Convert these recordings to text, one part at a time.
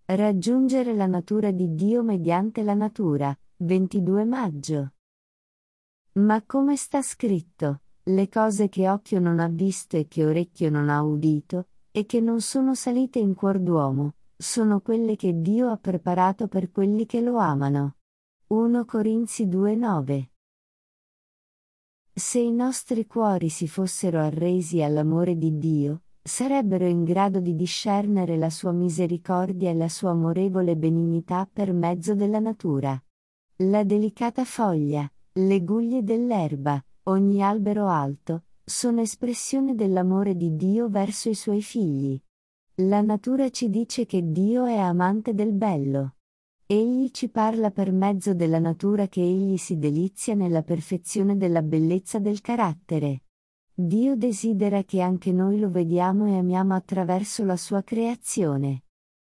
Raggiungere la natura di Dio mediante la natura, 22 maggio. Ma come sta scritto, le cose che occhio non ha visto e che orecchio non ha udito, e che non sono salite in cuor d'uomo, sono quelle che Dio ha preparato per quelli che lo amano. 1 Corinzi 2,9. Se i nostri cuori si fossero arresi all'amore di Dio, sarebbero in grado di discernere la sua misericordia e la sua amorevole benignità per mezzo della natura. La delicata foglia, le guglie dell'erba, ogni albero alto, sono espressione dell'amore di Dio verso i suoi figli. La natura ci dice che Dio è amante del bello. Egli ci parla per mezzo della natura che egli si delizia nella perfezione della bellezza del carattere. Dio desidera che anche noi lo vediamo e amiamo attraverso la sua creazione.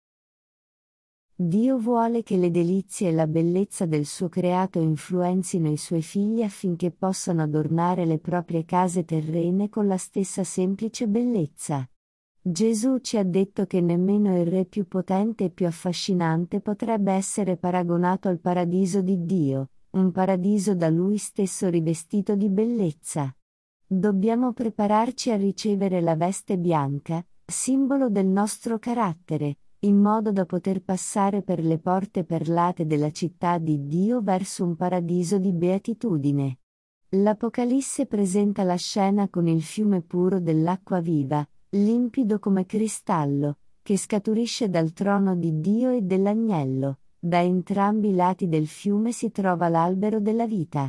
Dio vuole che le delizie e la bellezza del suo creato influenzino i suoi figli affinché possano adornare le proprie case terrene con la stessa semplice bellezza. Gesù ci ha detto che nemmeno il re più potente e più affascinante potrebbe essere paragonato al paradiso di Dio, un paradiso da Lui stesso rivestito di bellezza. Dobbiamo prepararci a ricevere la veste bianca, simbolo del nostro carattere, in modo da poter passare per le porte perlate della città di Dio verso un paradiso di beatitudine. L'Apocalisse presenta la scena con il fiume puro dell'acqua viva, limpido come cristallo, che scaturisce dal trono di Dio e dell'agnello. Da entrambi i lati del fiume si trova l'albero della vita.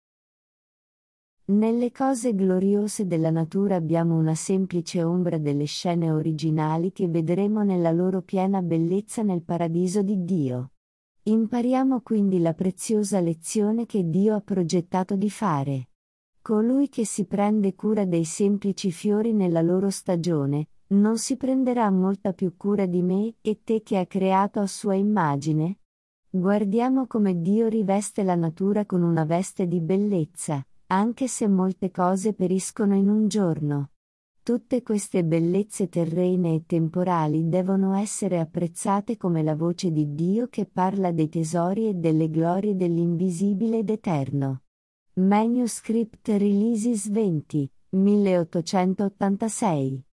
Nelle cose gloriose della natura abbiamo una semplice ombra delle scene originali che vedremo nella loro piena bellezza nel paradiso di Dio. Impariamo quindi la preziosa lezione che Dio ha progettato di fare. Colui che si prende cura dei semplici fiori nella loro stagione, non si prenderà molta più cura di me e te che ha creato a sua immagine? Guardiamo come Dio riveste la natura con una veste di bellezza, anche se molte cose periscono in un giorno. Tutte queste bellezze terrene e temporali devono essere apprezzate come la voce di Dio che parla dei tesori e delle glorie dell'invisibile ed eterno. Manuscript Releases 20, 1886